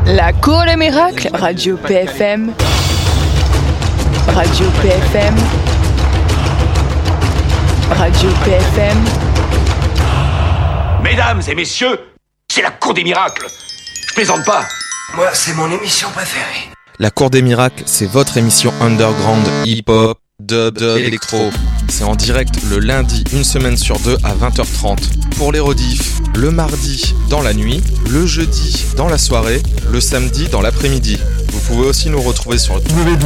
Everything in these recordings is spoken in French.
La Cour des Miracles, Radio PFM. Radio PFM. Radio PFM. Mesdames et messieurs, c'est la Cour des Miracles. Je plaisante pas. Moi, c'est mon émission préférée. La Cour des Miracles, c'est votre émission underground, hip-hop, dub, électro. C'est en direct le lundi, une semaine sur deux à 20h30. Pour les rediffs, le mardi dans la nuit, le jeudi dans la soirée, le samedi dans l'après-midi. Vous pouvez aussi nous retrouver sur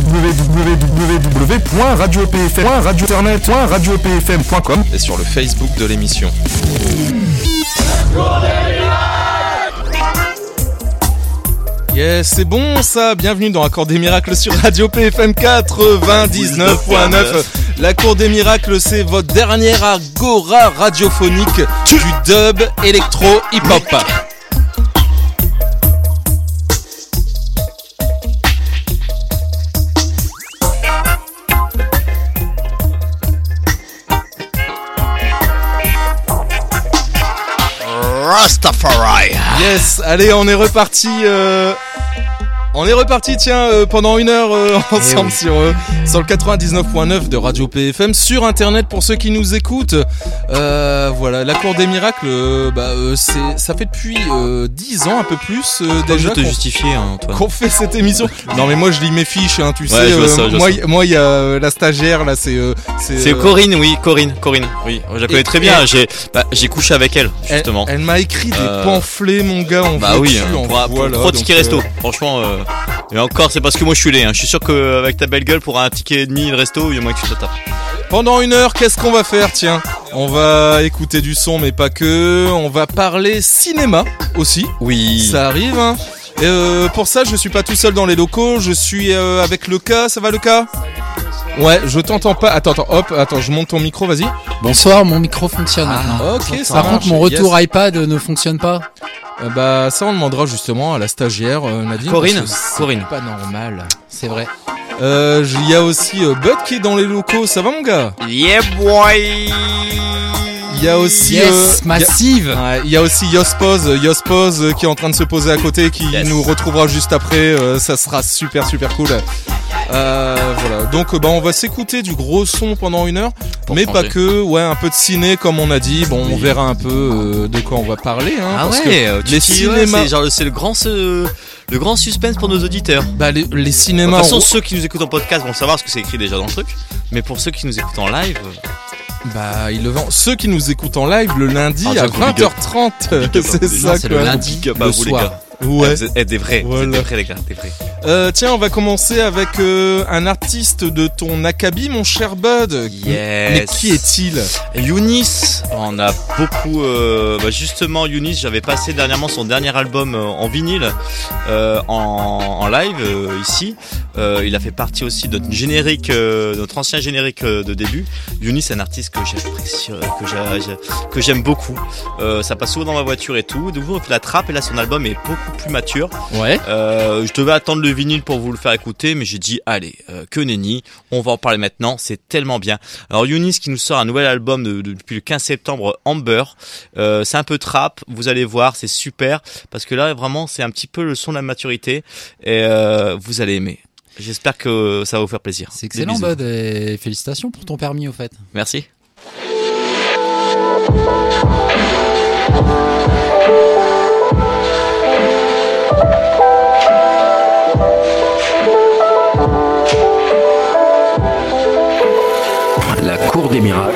www.radiopfm.com et sur le Facebook de l'émission. Yes, c'est bon ça, bienvenue dans la Cour des Miracles sur Radio PFM 99.9. La Cour des Miracles, c'est votre dernière agora radiophonique du dub électro hip-hop. Rastafari. Yes, allez, on est reparti. Tiens, pendant une heure ensemble sur le 99.9 de Radio PFM, sur Internet pour ceux qui nous écoutent. Voilà, la Cour des Miracles, ça fait depuis 10 ans, un peu plus déjà. Je te justifier, Antoine. Qu'on fait cette émission. Non, mais moi je lis mes fiches, tu ouais, sais. Je vois ça. Moi, il y a la stagiaire là, c'est Corinne, oui, Corinne. Oui, je la connais très bien. J'ai couché avec elle justement. Elle m'a écrit des pamphlets, mon gars. Pour 3 tickets resto. Franchement. Et encore, c'est parce que moi je suis laid. Je suis sûr qu'avec ta belle gueule, pour un ticket et demi, le resto, il y a moins que tu te tapes. Pendant une heure, qu'est-ce qu'on va faire? Tiens, on va écouter du son, mais pas que. On va parler cinéma aussi. Oui. Ça arrive, hein. Et pour ça, je suis pas tout seul dans les locaux. Je suis avec Lucas. Ça va, Lucas? Ouais, je t'entends pas. Attends, je monte ton micro, vas-y. Bonsoir, mon micro fonctionne maintenant. Ok, ça Par marche. contre, mon retour iPad ne fonctionne pas. Ça on demandera justement à la stagiaire Nadine. Corinne. Pas normal, c'est vrai. Il y a aussi Bud qui est dans les locaux. Ça va, mon gars? Yeah boy. Il y a aussi Massive. Il y a aussi Yospose qui est en train de se poser à côté, qui nous retrouvera juste après. Ça sera super cool. Voilà. Donc on va s'écouter du gros son pendant une heure, mais pas que. Ouais, un peu de ciné comme on a dit. Bon, on verra un peu de quoi on va parler. Parce que les cinémas, c'est le grand suspense pour nos auditeurs. Les cinémas. De toute façon, ceux qui nous écoutent en podcast vont savoir ce que c'est écrit déjà dans le truc. Mais pour ceux qui nous écoutent en live. Ils le vendent. Ceux qui nous écoutent en live le lundi à 20h30. C'est ça, c'est le lundi, le soir. Ouais. Vous êtes des vrais, voilà. Vous êtes des vrais, les gars, des vrais. Tiens, on va commencer avec un artiste de ton acabit, mon cher Bud. Yes. Mais qui est-il? Younis. On a beaucoup. Justement, Younis, j'avais passé dernièrement son dernier album en vinyle, en live ici. Il a fait partie aussi de notre générique, notre ancien générique de début. Younis, c'est un artiste que j'apprécie, que j'aime beaucoup. Ça passe souvent dans ma voiture et tout. De nouveau, on fait la trappe et là, son album est beaucoup plus mature. Ouais. Je devais attendre le vinyle pour vous le faire écouter, mais j'ai dit allez, que nenni, on va en parler maintenant, c'est tellement bien. Alors Younis qui nous sort un nouvel album depuis le 15 septembre, Amber. C'est un peu trap, vous allez voir, c'est super parce que là vraiment c'est un petit peu le son de la maturité et vous allez aimer. J'espère que ça va vous faire plaisir. C'est excellent, Bud, et félicitations pour ton permis au fait. Merci. La Cour des Miracles.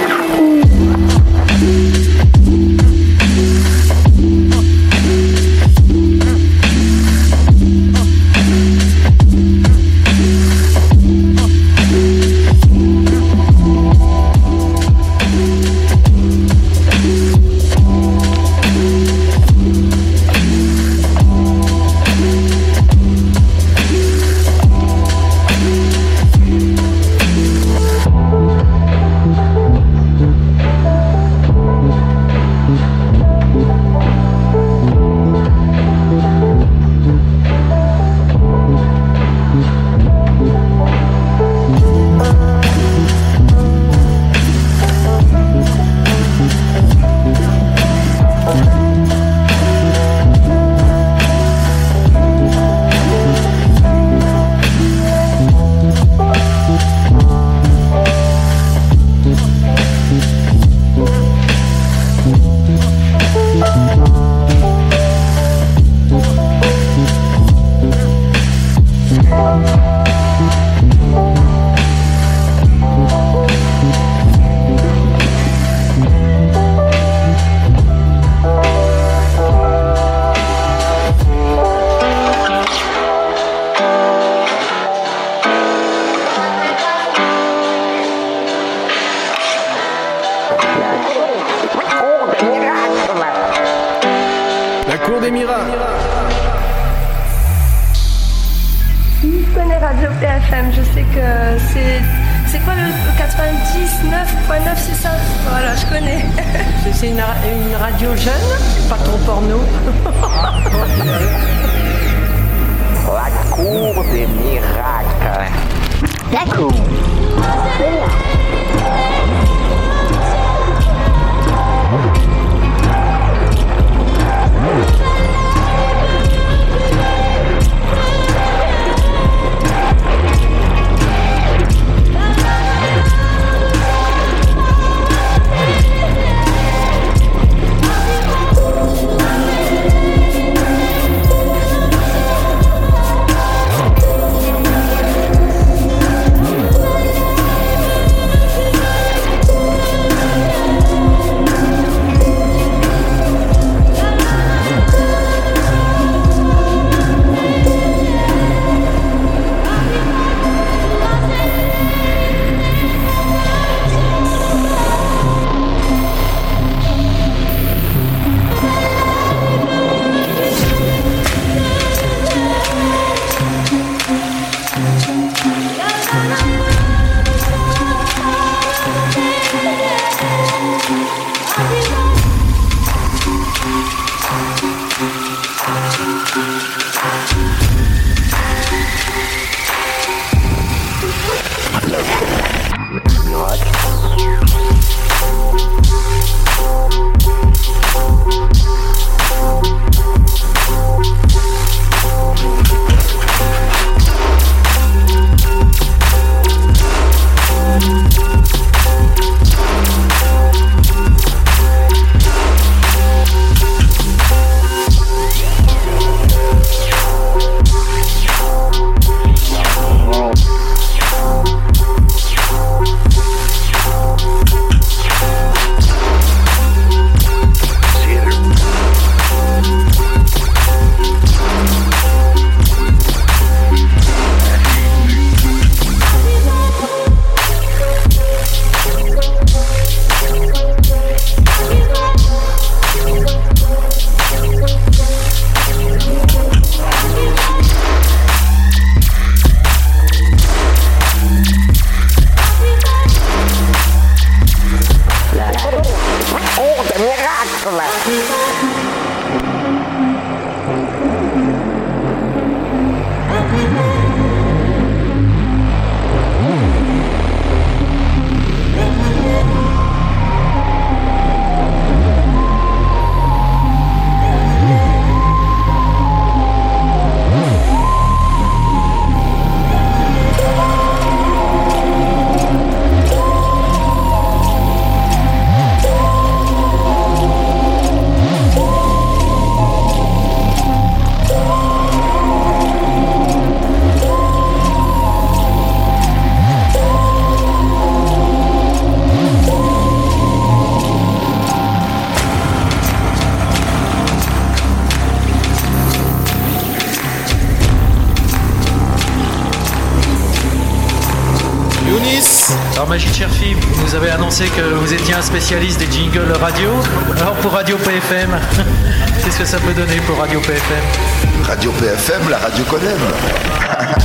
Je connais Radio PFM, je sais que c'est quoi le 99.9, c'est ça? Voilà, je connais. C'est une radio jeune, pas trop porno. La cour des miracles. La cour. Alors Magic Cherfi, vous nous avez annoncé que vous étiez un spécialiste des jingles radio. Alors pour Radio PFM, qu'est-ce que ça peut donner pour Radio PFM? Radio PFM, la radio qu'on aime.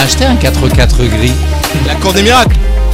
acheté un 4x4 gris. La cour des miracles.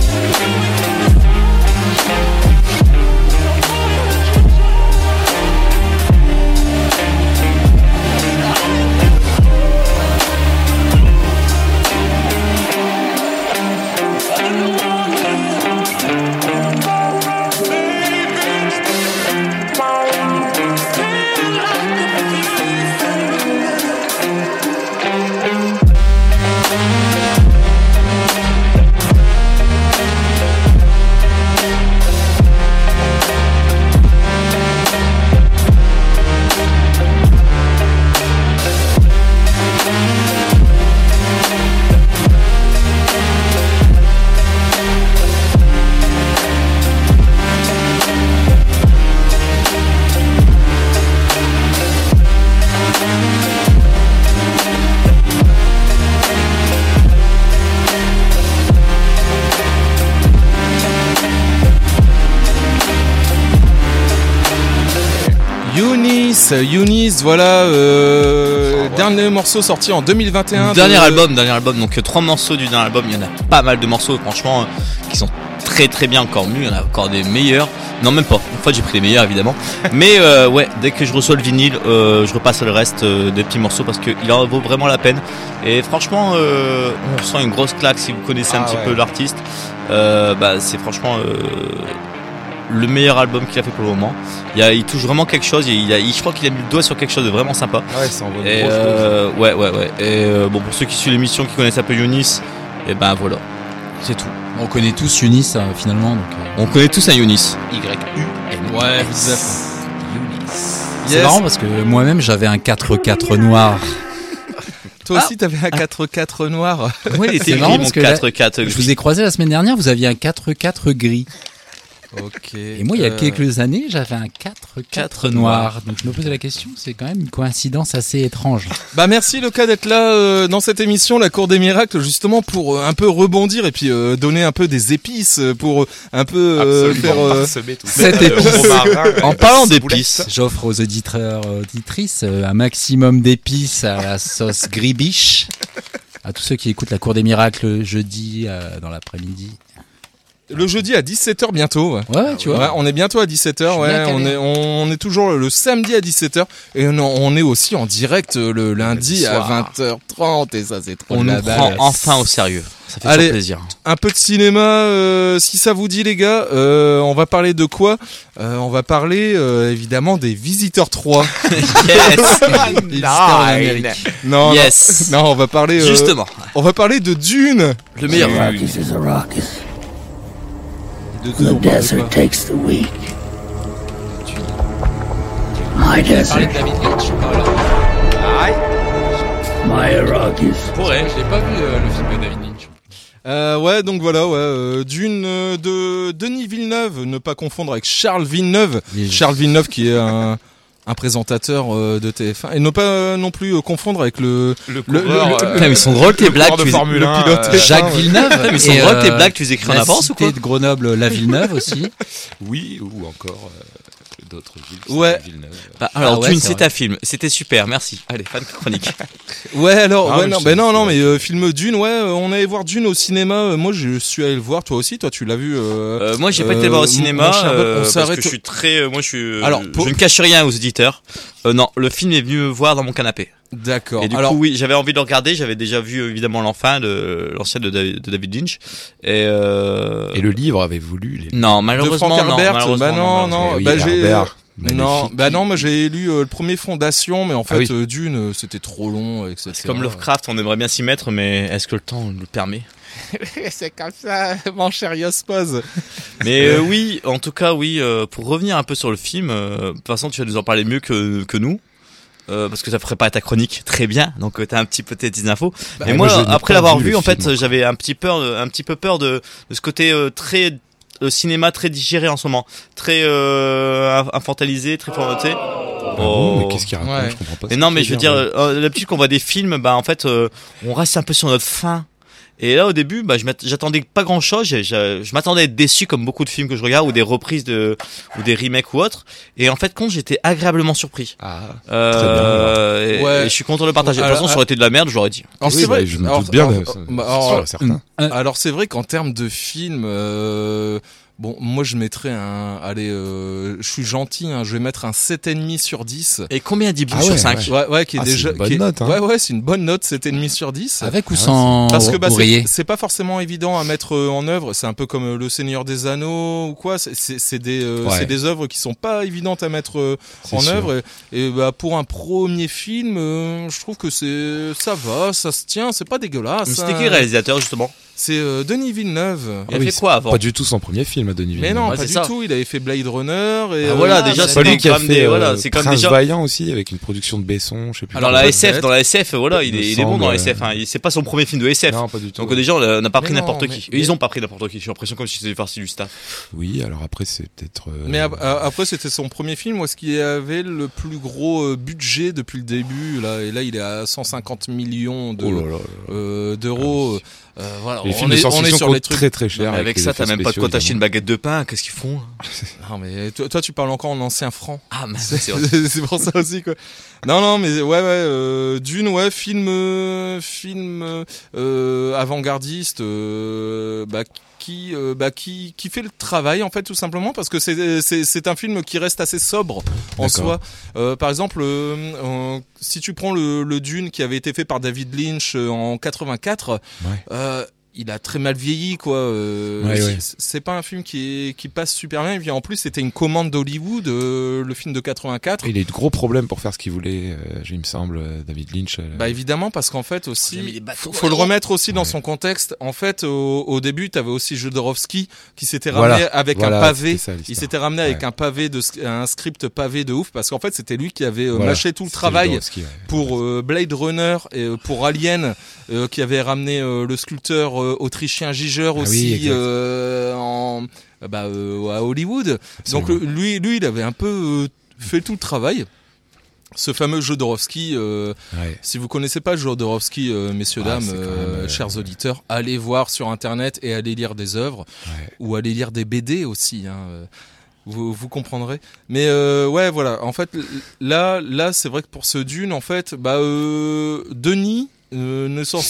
Eunice, voilà, dernier morceau sorti en 2021. Dernier album, donc 3 morceaux du dernier album, il y en a pas mal de morceaux, franchement, qui sont très très bien, encore mieux, il y en a encore des meilleurs. Non, même pas, une fois j'ai pris les meilleurs évidemment. Mais ouais, dès que je reçois le vinyle, je repasse le reste des petits morceaux parce qu'il en vaut vraiment la peine. Et franchement, on ressent une grosse claque si vous connaissez un petit peu l'artiste. C'est franchement... le meilleur album qu'il a fait pour le moment. Il touche vraiment quelque chose. Je crois qu'il a mis le doigt sur quelque chose de vraiment sympa. Ouais, ça envoie une grosse chose. Ouais. Et bon, pour ceux qui suivent l'émission, qui connaissent un peu Eunice, et ben voilà, c'est tout. On connaît tous Eunice finalement. Donc, on connaît tous un Eunice. Y-U-N. Ouais, Eunice. C'est marrant parce que moi-même j'avais un 4x4 noir. Toi aussi t'avais un 4x4 noir. Oui, il était gris, mon 4x4 gris. Je vous ai croisé la semaine dernière, vous aviez un 4x4 gris. Ok. Et moi, il y a quelques années, j'avais un 4x4 noir. Donc je me posais la question, c'est quand même une coïncidence assez étrange. Bah merci Loka d'être là dans cette émission, la Cour des Miracles, justement pour un peu rebondir et puis donner un peu des épices pour un peu faire cette épice. En parlant d'épices, j'offre aux auditeurs auditrices un maximum d'épices à la sauce gribiche. À tous ceux qui écoutent la Cour des Miracles jeudi dans l'après-midi. Le jeudi à 17h bientôt. Ouais, tu vois. Ouais, on est bientôt à 17h. Ouais, on est toujours le samedi à 17h et on est aussi en direct le lundi à 20h30 et ça c'est trop on la nous balle. prend enfin au sérieux. Ça fait Allez, plaisir. Un peu de cinéma, si ça vous dit les gars. On va parler de quoi ? On va parler évidemment des Visiteurs 3. Yes. Non, yes. Non, on va parler. Justement. On va parler de Dune. Le meilleur. The desert takes the weak. My desert. My Iraqis. J'ai pas vu le film de David Lynch. Ouais, donc voilà, Dune de Denis Villeneuve, ne pas confondre avec Charles Villeneuve. Charles Villeneuve qui est un présentateur de TF1 et ne pas non plus confondre avec le ils sont drôles tes blagues de Formule 1, pilote Jacques Villeneuve. Ils sont drôles tes blagues, tu les écris en avance ou quoi ? De Grenoble, la Villeneuve aussi. Oui, ou encore d'autres villes. Ouais. Alors Dune, c'est ta film, c'était super, merci. Allez, fan chronique. Ouais, alors mais film Dune, ouais, on allait voir Dune au cinéma. Moi, je suis allé le voir. Toi aussi, toi, tu l'as vu. Moi, j'ai pas été le voir au cinéma parce que je suis très, Alors, je ne cache rien aux auditeurs. Non, le film est venu me voir dans mon canapé. D'accord. Et du coup, oui, j'avais envie de le regarder. J'avais déjà vu évidemment l'ancien de David Lynch. Et le livre avait-vous lu Non, malheureusement, de Frank Herbert, non. Moi j'ai lu le premier Fondation, mais en fait Dune, c'était trop long, etc. C'est comme Lovecraft, on aimerait bien s'y mettre, mais est-ce que le temps nous le permet ? C'est comme ça, mon cher Yospose. Mais oui, en tout cas, oui. Pour revenir un peu sur le film, de toute façon, tu vas nous en parler mieux que nous. Parce que ça ferait pas ta chronique très bien, donc t'as un petit peu des infos. Mais moi après l'avoir vu, en fait, j'avais un petit peu peur de ce côté très cinéma très digéré en ce moment, très infantilisé, très formaté. Mais qu'est-ce qu'il raconte ? Je comprends pas. Mais non, mais je veux dire, d'habitude qu'on voit des films, en fait, on reste un peu sur notre faim. Et là, au début, j'attendais pas grand chose. Je m'attendais à être déçu comme beaucoup de films que je regarde ou des reprises ou des remakes ou autres. Et en fait, j'étais agréablement surpris. Très bien. Et je suis content de le partager. De toute façon, ça aurait été de la merde, je l'aurais dit. Alors, c'est vrai. Je me doute bien. Alors c'est vrai qu'en termes de film, bon, moi je mettrais je suis gentil, hein, je vais mettre un 7,5 sur 10. Et combien d'Ibou sur 5? Ouais, qui est déjà, c'est une bonne note, hein. Ouais, c'est une bonne note, 7,5 sur 10. Avec ou sans parce que ouvrier. c'est pas forcément évident à mettre en œuvre, c'est un peu comme Le Seigneur des Anneaux ou quoi, c'est des œuvres qui sont pas évidentes à mettre en œuvre et pour un premier film, je trouve que ça va, ça se tient, c'est pas dégueulasse. C'était qui le réalisateur justement? C'est Denis Villeneuve. Il a fait quoi avant? Pas du tout son premier film, Denis Villeneuve. Mais non, pas du tout. Il avait fait Blade Runner. Et voilà, déjà, c'est lui qui a fait c'est comme Prince déjà Vaillant aussi, avec une production de Besson, je sais plus. Alors dans la SF, voilà, il est bon dans la SF. Hein. C'est pas son premier film de SF. Non, pas du tout. Donc déjà, on n'a pas pris n'importe qui. Ils ont pas pris n'importe qui. J'ai l'impression comme si c'était parti du staff. Oui, alors après c'est peut-être. Mais après c'était son premier film. Où est-ce qu'il avait le plus gros budget depuis le début là? Et là, il est à 150 millions d'euros. Voilà, les films de science-fiction sur les trucs très très chers. Avec ça, t'as même pas de quoi t'acheter une baguette de pain. Qu'est-ce qu'ils font? Non, mais toi, tu parles encore en ancien franc. Ah, mais c'est pour ça aussi, quoi. Non, mais Dune, film avant-gardiste, qui fait le travail en fait tout simplement parce que c'est un film qui reste assez sobre en soi. Par exemple, si tu prends le Dune qui avait été fait par David Lynch en 84, il a très mal vieilli, quoi. C'est pas un film qui passe super bien. Et puis en plus, c'était une commande d'Hollywood, le film de 84. Et il a eu de gros problèmes pour faire ce qu'il voulait, il me semble, David Lynch. Évidemment, parce qu'en fait aussi, faut le remettre aussi dans son contexte. En fait, au début, t'avais aussi Jodorowsky qui s'était ramené avec un pavé. Il s'était ramené avec un pavé un script pavé de ouf, parce qu'en fait, c'était lui qui avait mâché tout le travail pour Blade Runner et pour Alien, qui avait ramené le sculpteur autrichien Giger aussi à Hollywood. Absolument. Donc lui il avait un peu fait tout le travail. Ce fameux Jodorowsky, si vous connaissez pas Jodorowsky, messieurs dames, chers auditeurs, allez voir sur internet et allez lire des œuvres ou allez lire des BD aussi. Vous comprendrez. Mais voilà. En fait, là, c'est vrai que pour ce Dune, en fait, Denis ne s'en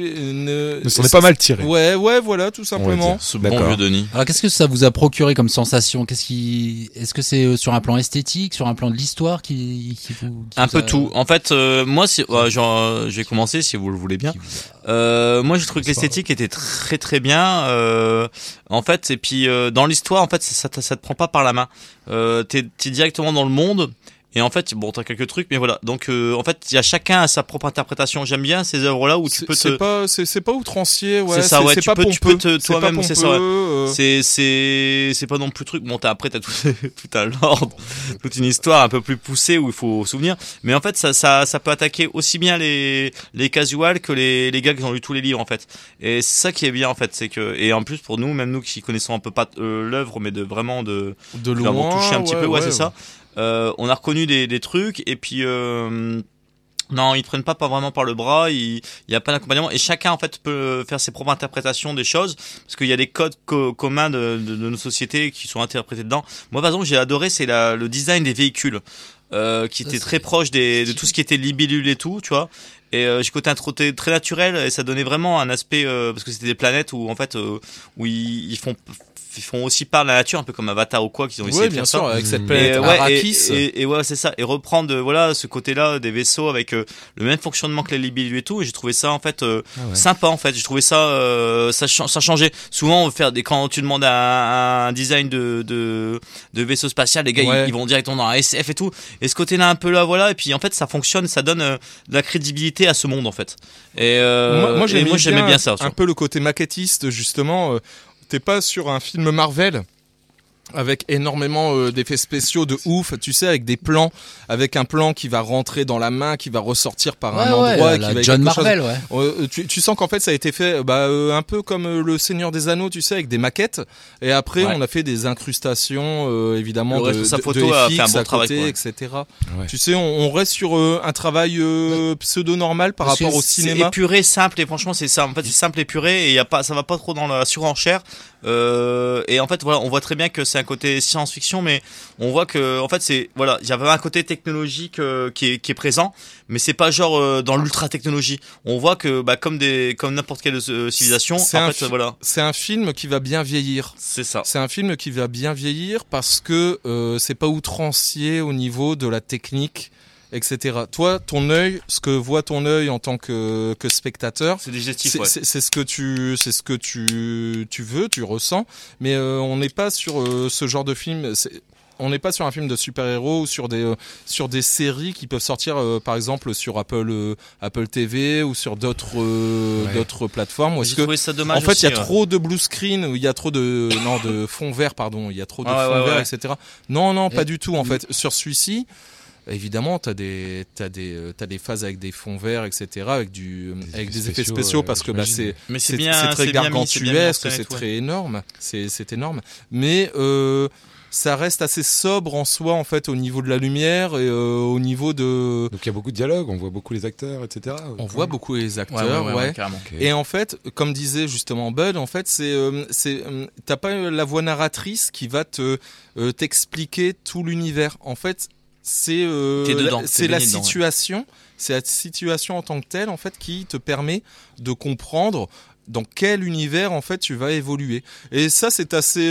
est pas mal tiré. Ouais, voilà, tout simplement. Ce bon vieux Denis. Alors, qu'est-ce que ça vous a procuré comme sensation? Est-ce que c'est sur un plan esthétique, sur un plan de l'histoire qui un peu tout. En fait, moi, je vais commencer si vous le voulez bien. Moi, j'ai trouvé que l'esthétique était très très bien. En fait, et puis dans l'histoire, en fait, ça te prend pas par la main. T'es directement dans le monde. Et en fait, bon, t'as quelques trucs, mais voilà. Donc, en fait, il y a chacun à sa propre interprétation. J'aime bien ces œuvres-là où tu peux c'est pas outrancier, ouais. C'est ça, ouais. Tu peux toi-même, c'est ça, ouais. C'est pas non plus truc. Bon, t'as tout un lore, toute une histoire un peu plus poussée où il faut souvenir. Mais en fait, ça peut attaquer aussi bien les casuals que les gars qui ont lu tous les livres, en fait. Et c'est ça qui est bien, en fait. C'est que, et en plus, pour nous, même nous qui connaissons un peu pas l'œuvre, mais de loin, l'avoir touché un petit peu, c'est ça. On a reconnu des trucs et puis non, ils prennent pas vraiment par le bras, il y a pas d'accompagnement et chacun en fait peut faire ses propres interprétations des choses parce qu'il y a des codes communs de nos sociétés qui sont interprétés dedans. Moi par exemple, j'ai adoré le design des véhicules qui était très proche de tout ce qui était libellule et tout, tu vois. Et j'ai côté un côté très naturel et ça donnait vraiment un aspect parce que c'était des planètes où en fait où ils font aussi part de la nature, un peu comme Avatar ou quoi, qu'ils ont essayé de faire ça. Avec cette planète Arrakis. Et ouais, c'est ça. Et reprendre, ce côté-là des vaisseaux avec le même fonctionnement que les libellules et tout. Et j'ai trouvé ça, en fait, sympa, en fait. J'ai trouvé ça, ça changeait. Souvent, on veut faire quand tu demandes un design de vaisseau spatial, les gars, ils vont directement dans la SF et tout. Et ce côté-là, un peu là, voilà. Et puis, en fait, ça fonctionne, ça donne de la crédibilité à ce monde, en fait. Et, moi j'aimais bien ça. Un peu le côté maquettiste, justement. T'es pas sur un film Marvel, avec énormément d'effets spéciaux de ouf, tu sais, avec des plans, avec un plan qui va rentrer dans la main, qui va ressortir par un endroit, la qui va John quelque Marvel, chose. Tu sens qu'en fait ça a été fait un peu comme le Seigneur des Anneaux, tu sais, avec des maquettes, et après on a fait des incrustations évidemment le de photo FX a fait un bon à travail, côté, etc. Tu sais, on reste sur un travail pseudo normal par rapport au cinéma. C'est épuré, simple, et franchement c'est ça. En fait c'est simple, épuré, et y a pas, ça va pas trop dans la surenchère. Et en fait voilà, on voit très bien que c'est un côté science-fiction, mais on voit que en fait c'est voilà, il y avait un côté technologique qui est présent, mais c'est pas genre dans l'ultra technologie. On voit que comme n'importe quelle civilisation, c'est un film qui va bien vieillir. C'est ça. C'est un film qui va bien vieillir parce que c'est pas outrancier au niveau de la technique, etc. Toi, ton œil, ce que voit ton œil en tant que spectateur, c'est digestif, c'est ce que tu veux, tu ressens, mais on n'est pas sur ce genre de film. On n'est pas sur un film de super-héros ou sur des séries qui peuvent sortir par exemple sur Apple TV ou sur d'autres plateformes. J'ai trouvé ça dommage. En fait, il y a aussi, trop de blue screen, il y a trop de fond vert, pardon, il y a trop de fond vert, etc. Non, pas du tout en fait. Sur celui-ci, évidemment, t'as des phases avec des fonds verts, etc., avec des effets spéciaux parce que c'est très gargantuesque, c'est très énorme, c'est énorme. Mais ça reste assez sobre en soi, en fait, au niveau de la lumière et au niveau de... Donc il y a beaucoup de dialogues, on voit beaucoup les acteurs, etc. On voit beaucoup les acteurs, carrément. Et en fait, comme disait justement Bud, en fait, t'as pas la voix narratrice qui va t'expliquer tout l'univers. En fait, c'est la situation, c'est la situation en tant que telle, en fait, qui te permet de comprendre dans quel univers en fait tu vas évoluer. Et ça c'est assez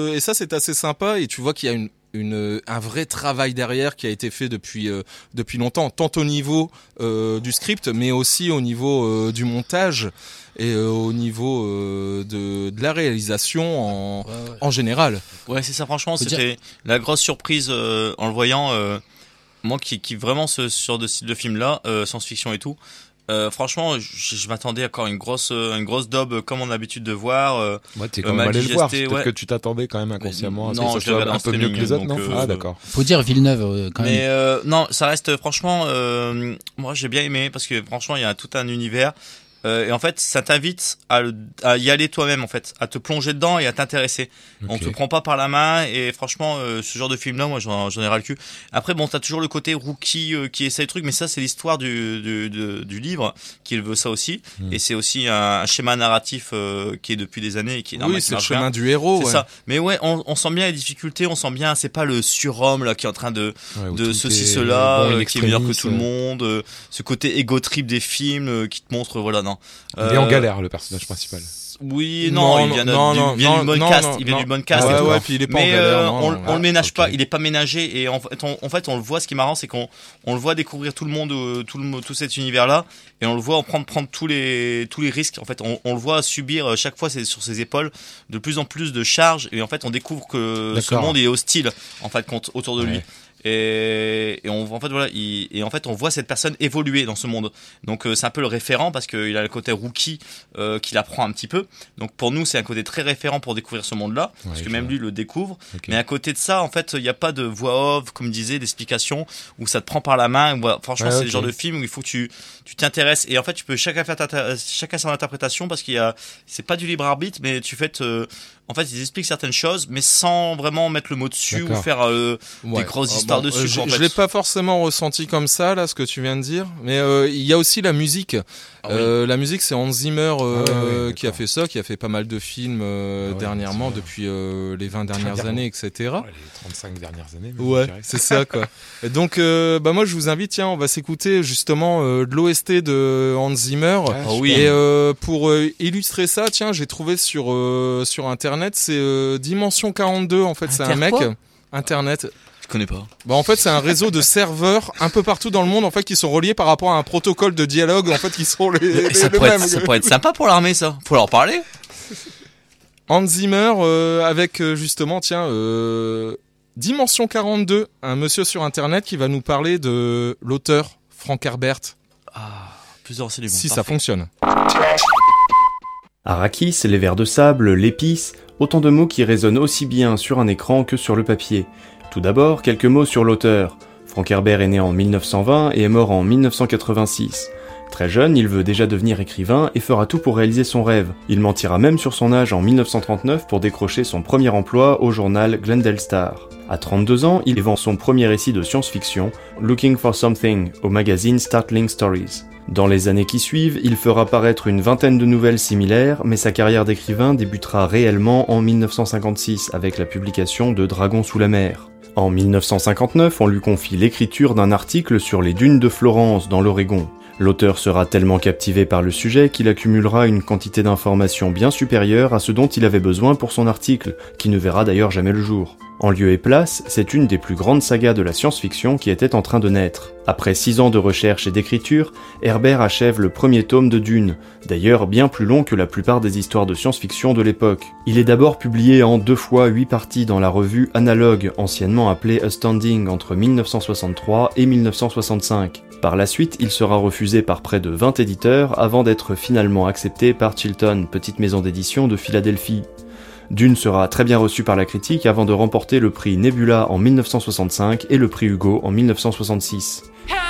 sympa, et tu vois qu'il y a un vrai travail derrière qui a été fait depuis longtemps, tant au niveau du script, mais aussi au niveau du montage et au niveau de la réalisation en général. Ouais, c'est ça, franchement, c'était la grosse surprise en le voyant, moi qui vraiment sur de style de film là, science-fiction et tout. Franchement, je m'attendais encore à une grosse daube comme on a l'habitude de voir. T'es quand même allé le voir. Peut-être que tu t'attendais quand même inconsciemment. Non, je l'avais un peu mieux que les autres, non Ah d'accord. Faut dire Villeneuve quand même. Mais non, ça reste franchement. Moi, j'ai bien aimé parce que franchement, il y a tout un univers. Et en fait, ça t'invite à y aller toi-même, en fait, à te plonger dedans et à t'intéresser. Okay. On te prend pas par la main, et franchement, ce genre de film-là, moi, j'en ai ras le cul. Après, bon, t'as toujours le côté rookie qui essaie le truc, mais ça, c'est l'histoire du livre qui veut ça aussi. Et c'est aussi un schéma narratif qui est depuis des années et qui est normal. Oui, c'est le chemin du héros. C'est ça. Mais ouais, on sent bien les difficultés, on sent bien, c'est pas le surhomme là qui est en train de ceci, cela, qui est meilleur que tout le monde. Ce côté ego trip des films qui te montre, voilà, non. Il est en galère, le personnage principal. Oui, non, il vient du bon cast, il vient du bon cast. Ouais, puis il est pas en galère, on le ménage pas, il est pas ménagé, et en fait, on le voit. Ce qui est marrant, c'est qu'on le voit découvrir tout le monde, tout cet univers-là, et on le voit prendre tous les risques. En fait, on le voit subir chaque fois sur ses épaules de plus en plus de charges, et en fait, on découvre que ce monde est hostile, en fait, autour de lui. Et en fait on voit cette personne évoluer dans ce monde. Donc c'est un peu le référent, parce qu'il a le côté rookie qu'il apprend un petit peu. Donc pour nous c'est un côté très référent pour découvrir ce monde-là, parce que même lui le découvre. Mais à côté de ça, en fait, il n'y a pas de voix off, comme disait, d'explication où ça te prend par la main. Franchement, c'est le genre de film où il faut que tu t'intéresses, et en fait tu peux chacun son interprétation, parce c'est pas du libre arbitre, mais en fait, ils expliquent certaines choses, mais sans vraiment mettre le mot dessus ou faire des grosses histoires dessus. Je l'ai pas forcément ressenti comme ça, là, ce que tu viens de dire. Mais il y a aussi la musique. La musique, c'est Hans Zimmer qui a fait ça, qui a fait pas mal de films dernièrement, depuis les 20 dernières années, etc. Les 35 dernières années. Ouais, c'est ça, quoi. Et donc, moi, je vous invite, tiens, on va s'écouter justement de l'OST de Hans Zimmer. Et pour illustrer ça, tiens, j'ai trouvé sur Internet, c'est Dimension 42, en fait, c'est un mec. Internet. Je connais pas. En fait, c'est un réseau de serveurs un peu partout dans le monde, en fait, qui sont reliés par rapport à un protocole de dialogue, en fait, qui sont les mêmes. Ça pourrait être sympa pour l'armée, ça. Faut leur parler. Hans Zimmer, avec justement, Dimension 42, un monsieur sur Internet qui va nous parler de l'auteur Frank Herbert. Plusieurs renseignements. Si ça fonctionne. Arrakis, les vers de sable, l'épice, autant de mots qui résonnent aussi bien sur un écran que sur le papier. Tout d'abord, quelques mots sur l'auteur. Frank Herbert est né en 1920 et est mort en 1986. Très jeune, il veut déjà devenir écrivain et fera tout pour réaliser son rêve. Il mentira même sur son âge en 1939 pour décrocher son premier emploi au journal Glendale Star. À 32 ans, il vend son premier récit de science-fiction, Looking for Something, au magazine Startling Stories. Dans les années qui suivent, il fera paraître une vingtaine de nouvelles similaires, mais sa carrière d'écrivain débutera réellement en 1956 avec la publication de Dragon sous la mer. En 1959, on lui confie l'écriture d'un article sur les dunes de Florence dans l'Oregon. L'auteur sera tellement captivé par le sujet qu'il accumulera une quantité d'informations bien supérieure à ce dont il avait besoin pour son article, qui ne verra d'ailleurs jamais le jour. En lieu et place, c'est une des plus grandes sagas de la science-fiction qui était en train de naître. Après 6 ans de recherche et d'écriture, Herbert achève le premier tome de Dune, d'ailleurs bien plus long que la plupart des histoires de science-fiction de l'époque. Il est d'abord publié en 2 fois 8 parties dans la revue Analogue, anciennement appelée Astounding, entre 1963 et 1965. Par la suite, il sera refusé par près de 20 éditeurs avant d'être finalement accepté par Chilton, petite maison d'édition de Philadelphie. Dune sera très bien reçu par la critique avant de remporter le prix Nebula en 1965 et le prix Hugo en 1966.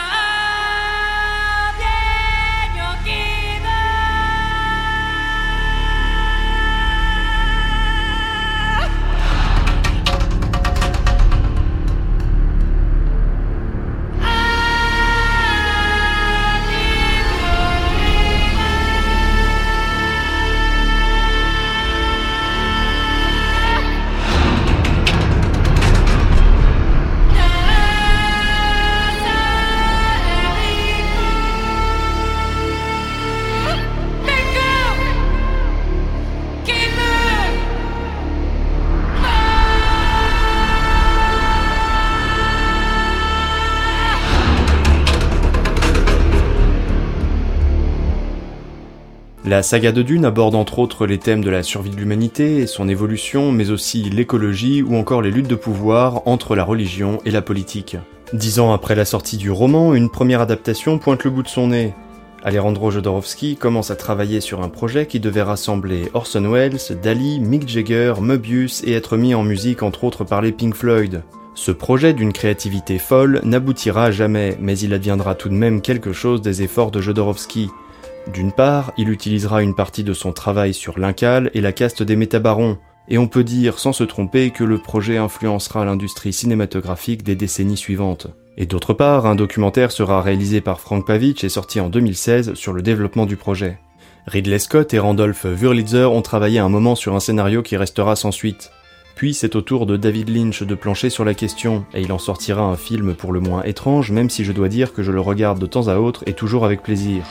La saga de Dune aborde entre autres les thèmes de la survie de l'humanité et son évolution, mais aussi l'écologie ou encore les luttes de pouvoir entre la religion et la politique. 10 ans après la sortie du roman, une première adaptation pointe le bout de son nez. Alejandro Jodorowsky commence à travailler sur un projet qui devait rassembler Orson Welles, Dali, Mick Jagger, Möbius et être mis en musique entre autres par les Pink Floyd. Ce projet d'une créativité folle n'aboutira jamais, mais il adviendra tout de même quelque chose des efforts de Jodorowsky. D'une part, il utilisera une partie de son travail sur l'Incal et la caste des métabarons, et on peut dire sans se tromper que le projet influencera l'industrie cinématographique des décennies suivantes. Et d'autre part, un documentaire sera réalisé par Frank Pavich et sorti en 2016 sur le développement du projet. Ridley Scott et Randolph Wurlitzer ont travaillé un moment sur un scénario qui restera sans suite. Puis c'est au tour de David Lynch de plancher sur la question, et il en sortira un film pour le moins étrange, même si je dois dire que je le regarde de temps à autre et toujours avec plaisir.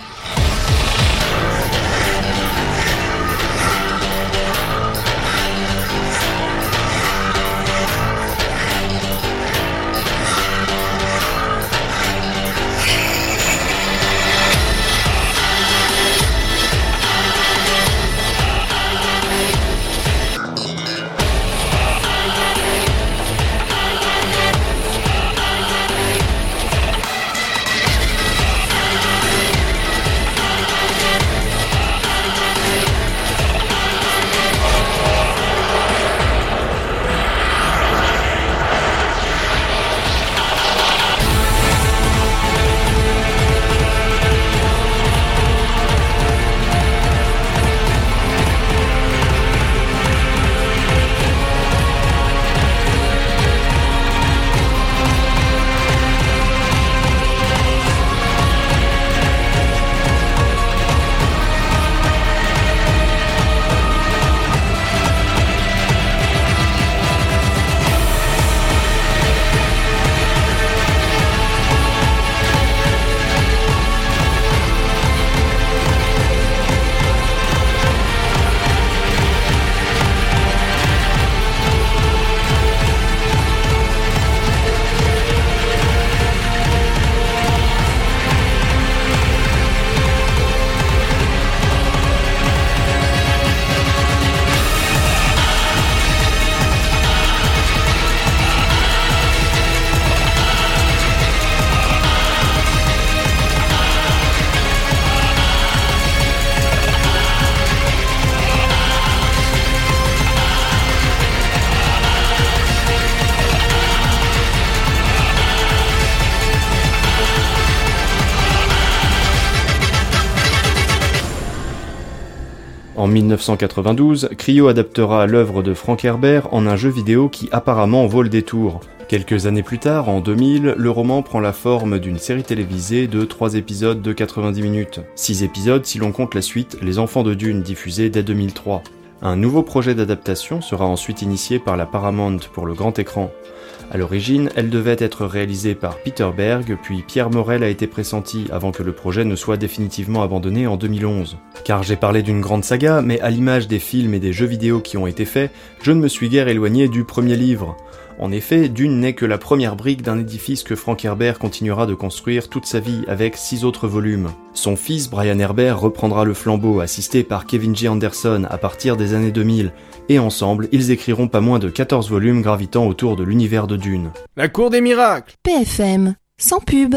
En 1992, Cryo adaptera l'œuvre de Frank Herbert en un jeu vidéo qui apparemment vaut le détour. Quelques années plus tard, en 2000, le roman prend la forme d'une série télévisée de 3 épisodes de 90 minutes. 6 épisodes si l'on compte la suite Les Enfants de Dune diffusée dès 2003. Un nouveau projet d'adaptation sera ensuite initié par la Paramount pour le grand écran. À l'origine, elle devait être réalisée par Peter Berg, puis Pierre Morel a été pressenti avant que le projet ne soit définitivement abandonné en 2011. Car j'ai parlé d'une grande saga, mais à l'image des films et des jeux vidéo qui ont été faits, je ne me suis guère éloigné du premier livre. En effet, Dune n'est que la première brique d'un édifice que Frank Herbert continuera de construire toute sa vie avec 6 autres volumes. Son fils Brian Herbert reprendra le flambeau, assisté par Kevin J. Anderson à partir des années 2000, et ensemble, ils écriront pas moins de 14 volumes gravitant autour de l'univers de Dune. La Cour des Miracles. PFM, sans pub.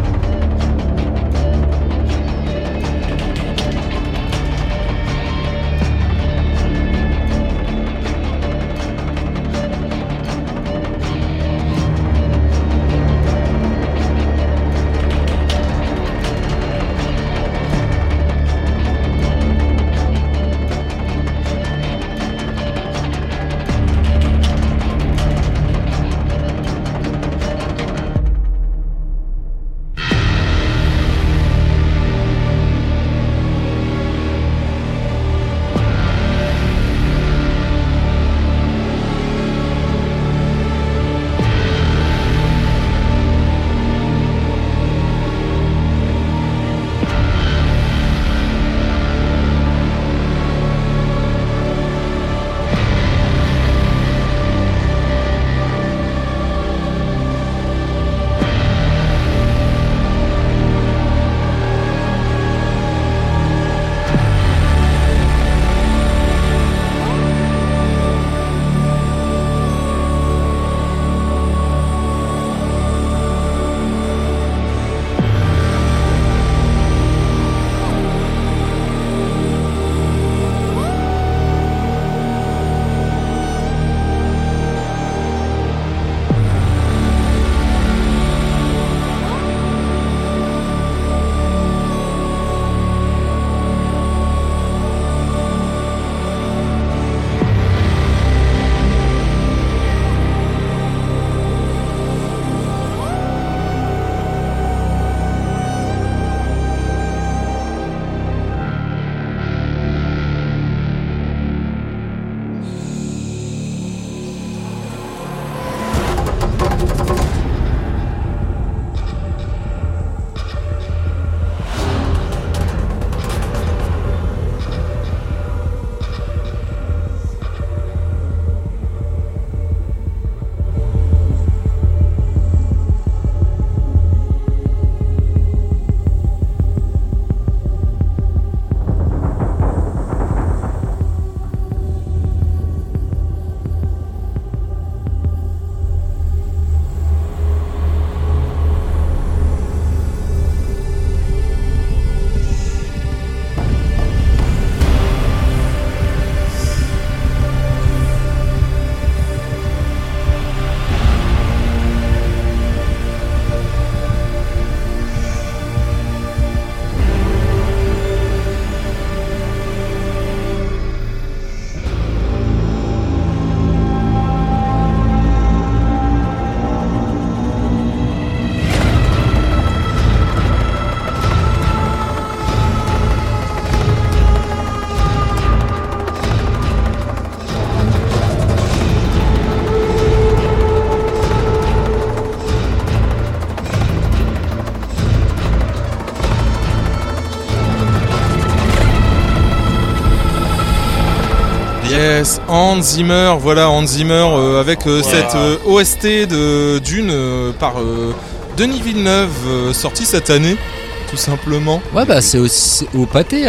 Yes, Hans Zimmer, voilà Hans Zimmer avec cette OST de Dune par Denis Villeneuve, sorti cette année, tout simplement. Ouais, bah c'est au pâté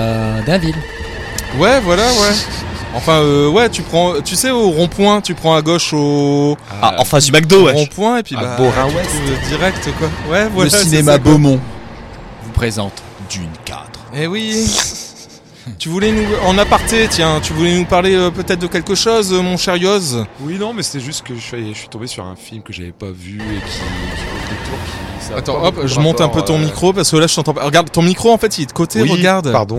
à Dainville. Ouais, voilà, ouais. Enfin, ouais, tu prends, tu sais, au rond-point, tu prends à gauche au. Ah, en face du McDo, ouais. Rond-point, et puis bah. Beaurain-Ouest. Direct, quoi. Ouais, voilà. Le cinéma Beaumont vous présente Dune 4. Eh oui. Tu voulais nous, en aparté, tiens, tu voulais nous parler peut-être de quelque chose, mon cher Yoz? Oui, non, mais c'était juste que je suis tombé sur un film que j'avais pas vu et qui vaut le détour. Attends, hop, je monte un peu ton micro parce que là je t'entends pas. Regarde, ton micro en fait il est de côté, oui, regarde. Pardon.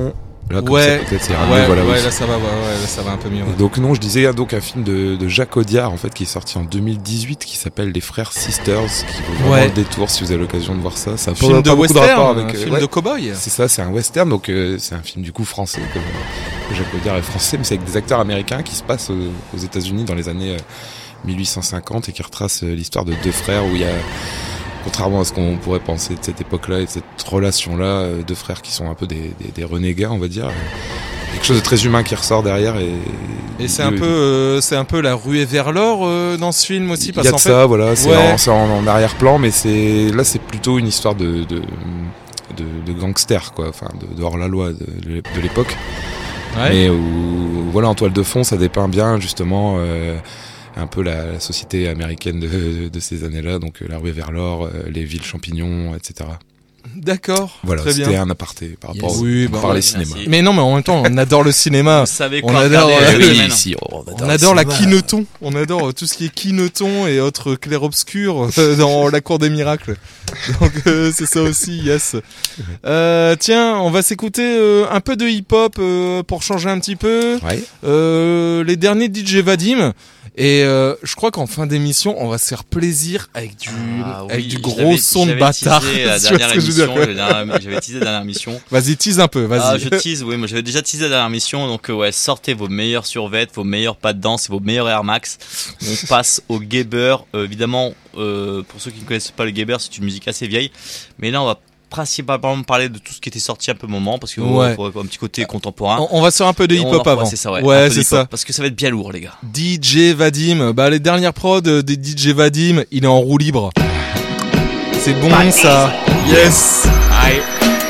Là, comme ça, peut-être c'est mieux, voilà, oui. Là ça va, là ça va un peu mieux. Ouais. Donc non, je disais donc un film de Jacques Audiard en fait qui est sorti en 2018 qui s'appelle Les Frères Sisters, qui vaut vraiment le détour si vous avez l'occasion de voir ça. C'est un film de western, un film de cow-boy. C'est ça, c'est un western, donc c'est un film du coup français, comme Jacques Audiard est français, mais c'est avec des acteurs américains qui se passent aux États-Unis dans les années 1850 et qui retrace l'histoire de deux frères où il y a, contrairement à ce qu'on pourrait penser de cette époque-là et de cette relation-là, deux frères qui sont un peu des renégats, on va dire. Quelque chose de très humain qui ressort derrière et c'est un peu la ruée vers l'or dans ce film aussi, parce qu'en fait, ça, voilà, c'est en arrière-plan, mais c'est plutôt une histoire de gangsters, quoi, enfin de hors-la-loi de l'époque. Ouais. Mais où, voilà, en toile de fond, ça dépeint bien justement un peu la société américaine de ces années-là, donc la ruée vers l'or, les villes champignons, etc. D'accord. Voilà, très bien. C'était un aparté par rapport par les cinémas. Mais non, mais en même temps, on adore le cinéma. Vous savez quoi on adore, on adore la kinoton. On adore tout ce qui est kinoton et autres clair-obscur dans la cour des miracles. Donc c'est ça aussi, yes. Tiens, on va s'écouter un peu de hip-hop pour changer un petit peu. Ouais. Les derniers DJ Vadim. Et je crois qu'en fin d'émission, on va se faire plaisir avec du gros son de bâtard. J'avais teasé la dernière émission. Vas-y, tease un peu, vas-y. Je tease, oui, moi j'avais déjà teasé la dernière émission, donc sortez vos meilleurs survêtements, vos meilleurs pas de danse et vos meilleurs Air Max. On passe au Gabber, évidemment, pour ceux qui ne connaissent pas le Gabber, c'est une musique assez vieille, mais là on va principalement parler de tout ce qui était sorti un peu moment, parce que pour un petit côté contemporain. On va sur un peu de hip-hop avant. C'est ça, ouais, c'est ça. Parce que ça va être bien lourd, les gars. DJ Vadim, les dernières prods des DJ Vadim, il est en roue libre. C'est bon ça. Yes. Aïe.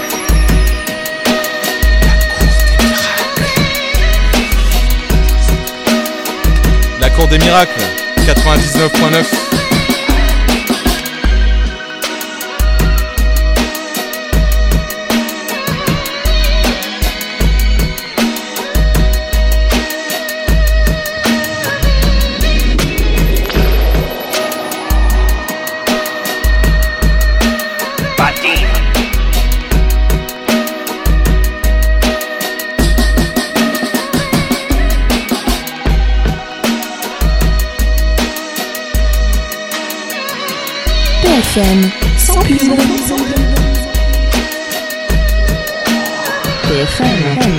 La cour des miracles, 99.9. PFM, sans pub. PFM.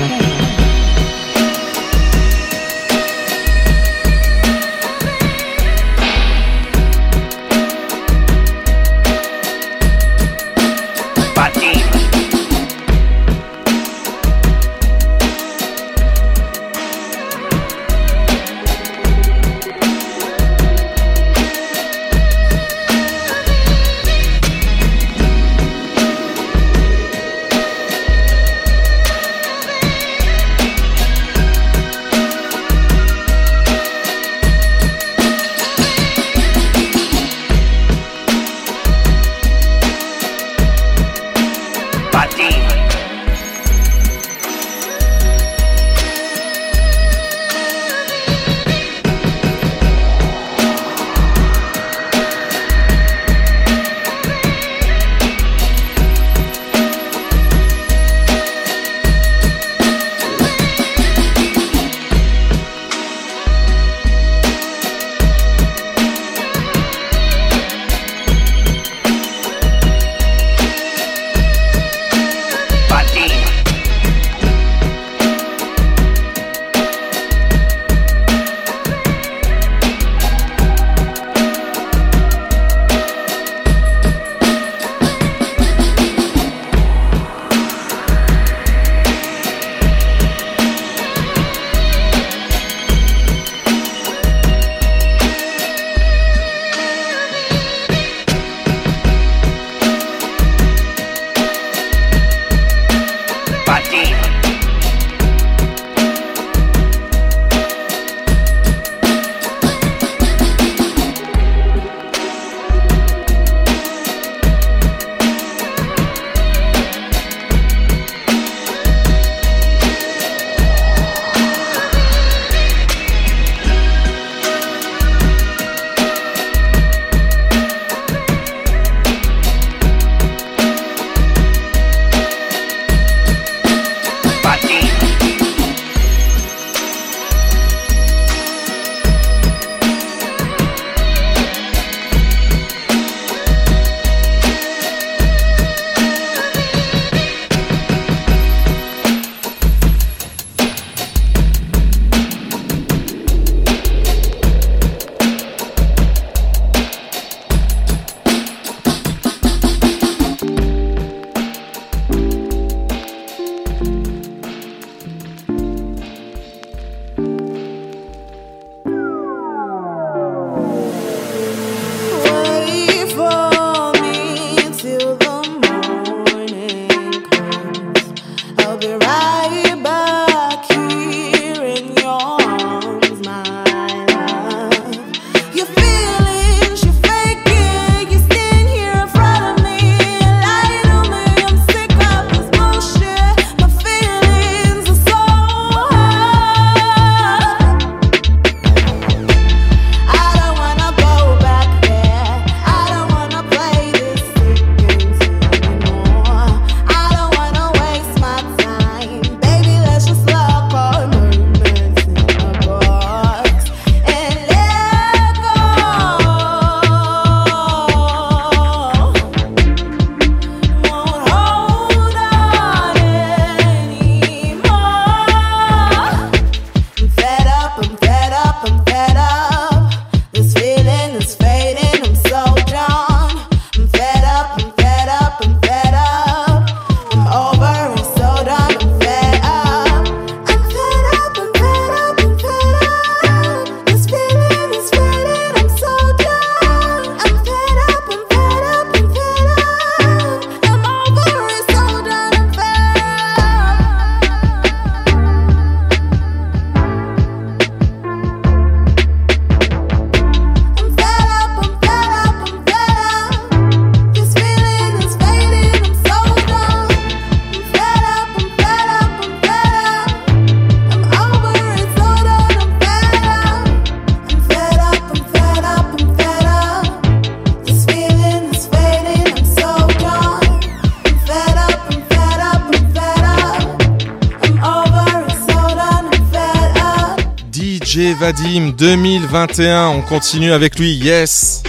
DJ Vadim 2021. On continue avec lui. Yes.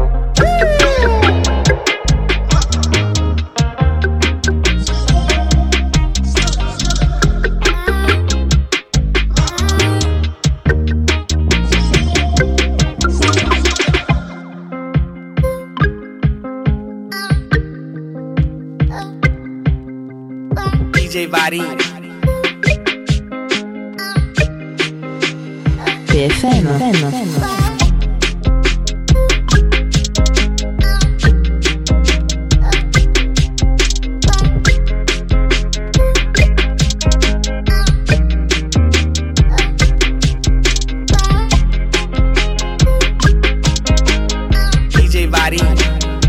DJ Vadim. PFM. DJ Vadim.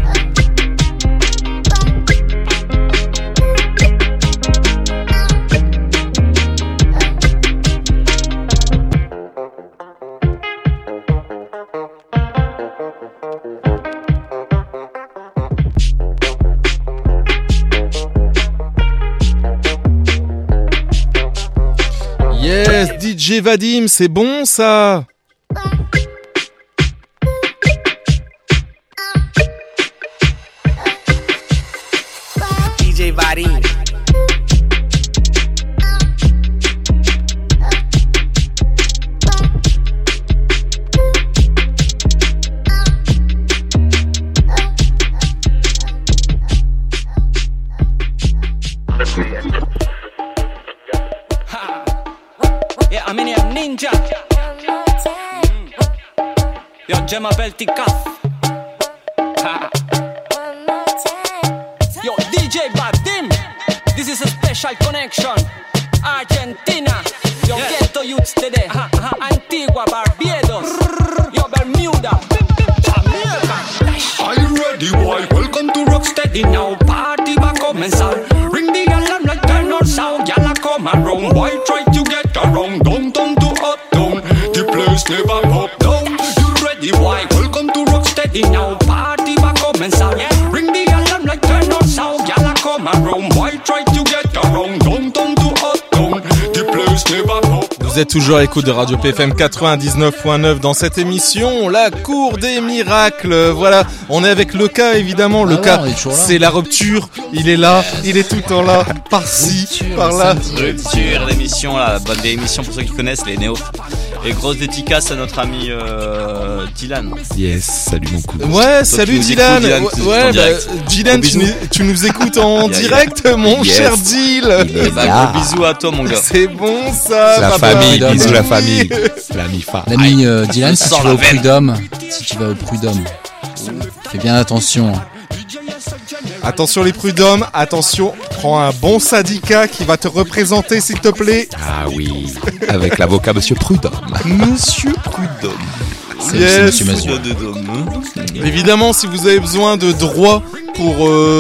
Yes, DJ Vadim, c'est bon ça. DJ Vadim. Yeah, I'm in here, Ninja. Yo, je m'appelle Tikaf. Yo, DJ Vadim. This is a special connection. Argentina. Yo, ghetto youths today. Antigua, Barbados. Yo, Bermuda. Are you ready, boy? Welcome to Rocksteady now. Party va a comenzar. Ring the alarm like turn or sound. Y'all come around. Boy, try to get around. Downtown to uptown. The place never pop down. You ready, boy? Welcome to Rocksteady now. Party va a comenzar. Ring the alarm like turn or sound. Y'all come around. Boy, try to get around. Downtown to uptown. The place never pop. Vous êtes toujours à l'écoute de Radio PFM 99.9 dans cette émission, la cour des miracles. Voilà, on est avec le cas évidemment. Le cas, c'est la rupture. Il est là, il est tout le temps là, par-ci, par-là. Rupture, l'émission, la bonne vieille émission pour ceux qui connaissent, les néos. Et grosse dédicace à notre ami Dylan. Yes, salut mon cousin. Ouais, salut Dylan. Ouais, Dylan, tu nous écoutes en direct, mon cher Dyl. Gros bisous à toi, mon gars. C'est bon ça. La famille, bisous la famille. L'ami Dylan, si tu vas au Prud'homme, fais bien attention. Attention les prud'hommes, attention, prends un bon syndicat qui va te représenter s'il te plaît. Ah oui, avec l'avocat Monsieur Prud'homme. Monsieur Prud'homme. Yes. Monsieur Évidemment, si vous avez besoin de droits pour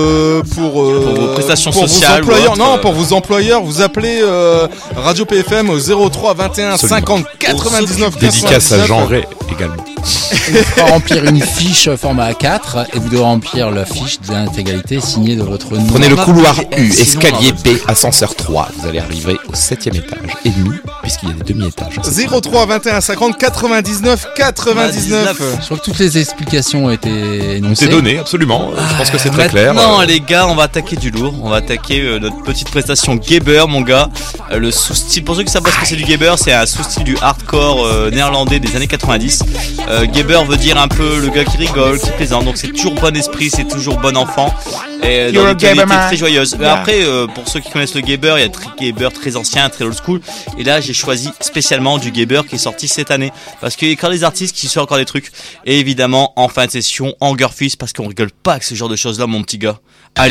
vos prestations sociales, vos employeurs, pour vos employeurs, vous appelez Radio PFM au 03 21 50 99 Dédicace à Jean Ray également. Il faut remplir une fiche format A4 et vous devrez remplir la fiche d'intégralité signée de votre nom. Prenez le couloir U, escalier B, ascenseur 3. Vous allez arriver au 7e étage et demi, puisqu'il y a des demi-étages. 03 21 50 99 99. Je crois que toutes les explications ont été énoncées. C'est donné, absolument. Je pense que c'est très clair. Non, les gars, on va attaquer du lourd. On va attaquer notre petite prestation Gabber, mon gars. Le sous-style, pour ceux qui savent pas ce que c'est du Gabber, c'est un sous-style du hardcore néerlandais des années 90. Gabber veut dire un peu le gars qui rigole, qui plaisante. Donc c'est toujours bon esprit, c'est toujours bon enfant. Et dans une tonalité très joyeuse. Mais après, pour ceux qui connaissent le Gabber, il y a des Gabber très anciens, très old school. Et là, j'ai choisi spécialement du Gabber qui est sorti cette année. Parce qu'il y a encore des artistes qui sortent encore des trucs. Et évidemment, en fin de session, Anger Fist, parce qu'on rigole pas avec ce genre de choses-là, mon petit gars. Allez,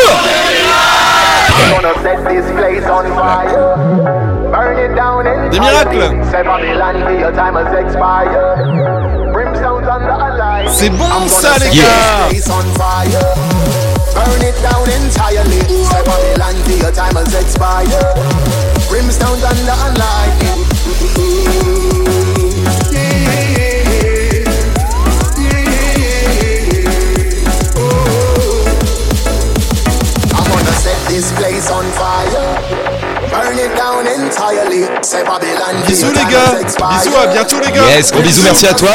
des miracles. C'est bon ça les gars. Burn it down entirely. Say Babylon, your time has expired. Brimstone thunder and lightning. I'm gonna set this place on fire. Burn it Bisous les gars. Bisous, à bientôt les gars. Yes, gros bisous, merci à toi.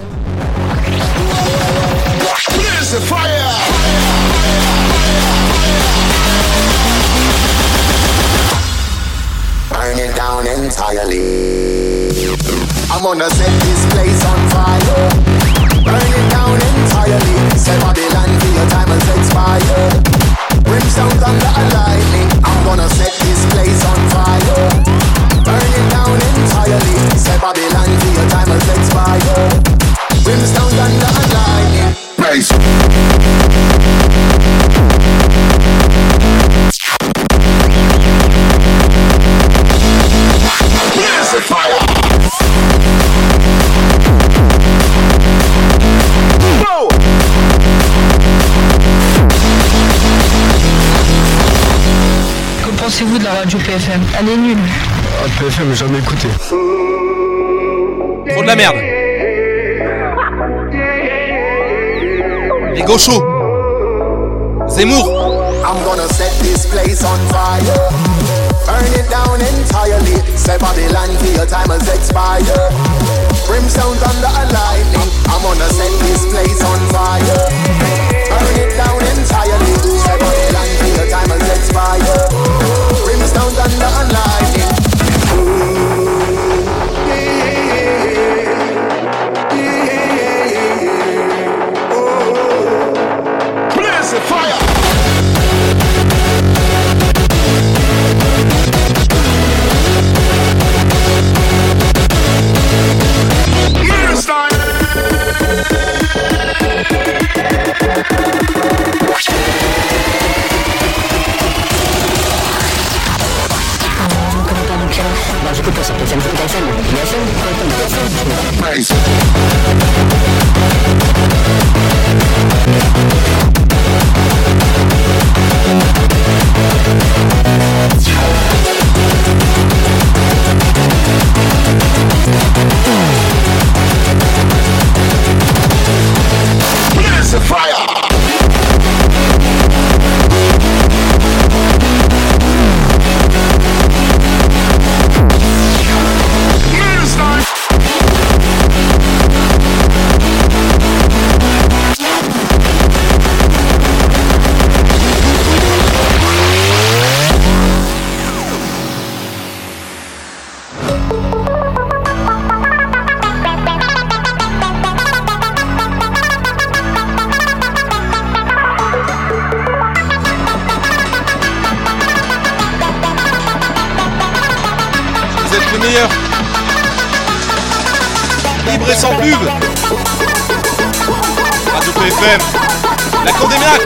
Burn it down entirely. I'm gonna set this place on fire. Burn it down entirely. Say Babylon till your time has expired. Brimstone, thunder and lightning. I'm gonna set this place on fire. Burn it down entirely. Say Babylon till your time has expired. Brimstone, thunder and lightning. Place. Here's the fire. Whoa. Que pensez-vous de la radio PFM? Elle est nulle. Ah, PFM, jamais écouté. Trop de la merde. Les gauchos. Zemmour. I'm gonna set this place on fire. Burn it down entirely. Say Babylon till your time has expired. Brimstone, thunder and lightning. I'm gonna set this place on fire. Burn it down entirely. Say Babylon till your time has expired. Brimstone, thunder and lightning. Blaze the fire. Blaze the fire. Libre et sans pub. Radio PFM. La Cour des miracles.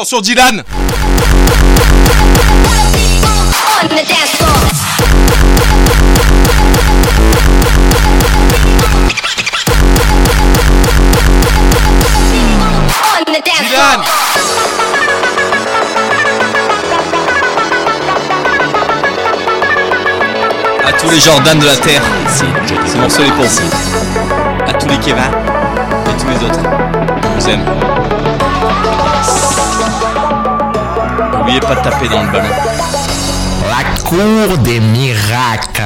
Attention Dylan. Dylan. À tous les Jordan de la Terre, ce morceau est pour vous. À tous les Kevin et tous les autres, je vous aime. N'oubliez pas de taper dans le ballon. La cour des miracles.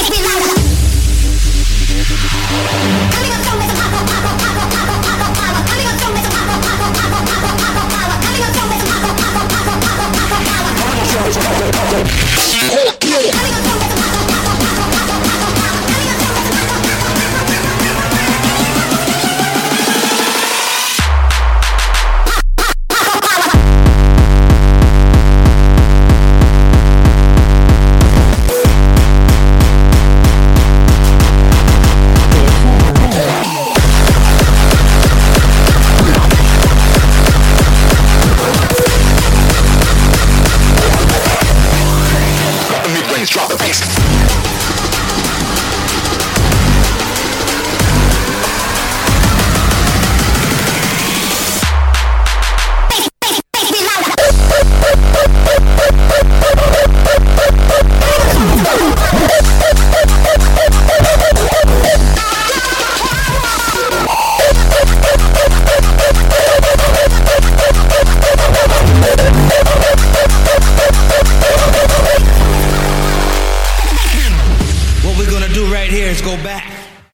Drop the bass. What we're gonna do right here is go back.